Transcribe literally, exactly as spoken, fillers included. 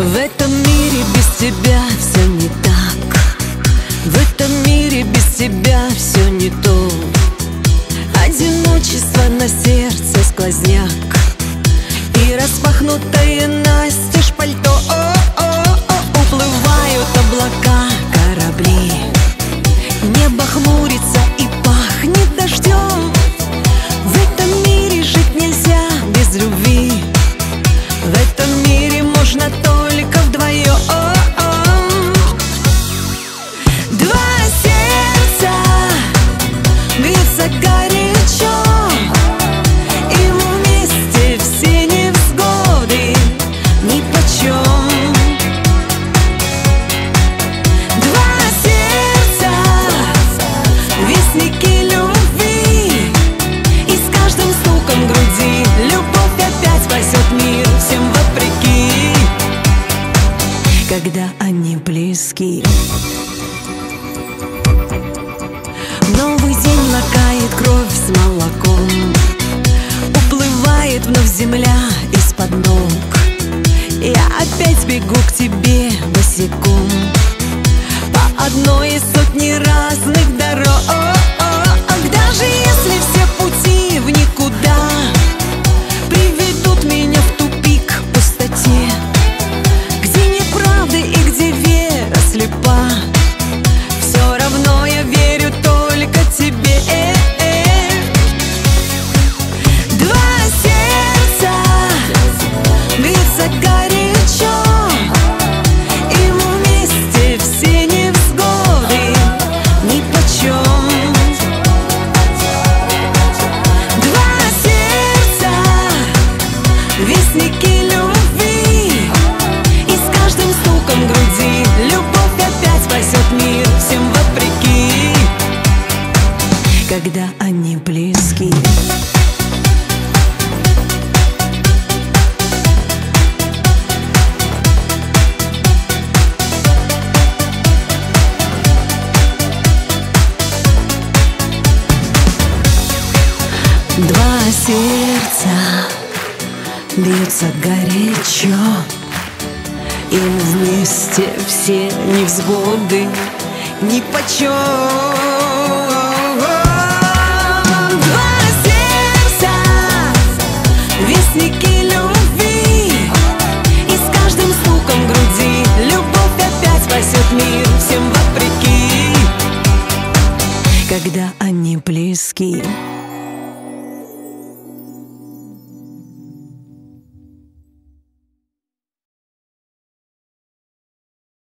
В этом мире без тебя все не так. В этом мире без тебя все не то. Одиночество на сердце сквозняк и распахнутое настежь пальто. О-о-о-о. Уплывают облака, корабли, небо хмурится и пахнет дождем. В этом мире жить нельзя без любви. В этом мире можно только вдвоем. Два сердца бьются горячо, и вместе все невзгоды нипочем. Два сердца вестники любви, и с каждым стуком груди любовь опять спасет мир всем вопреки, когда они близки. Новый день лакает кровь с молоком, уплывает вновь земля из-под ног. Я опять бегу к тебе босиком по одной из сотни разных дорог. Даже если все пути в никуда приведут меня в тупик, в пустоте, где нет правды и где вера слепа, все равно я верю только тебе. Два сердца бьются горячо, и вместе все невзгоды нипочем. Два сердца вестники любви, и с каждым стуком груди любовь опять спасет мир всем вопреки, когда они близки. Два сердца бьются горячо, и вместе все невзгоды нипочем. Два сердца вестники любви, и с каждым стуком груди любовь опять спасет мир всем вопреки, когда они близки.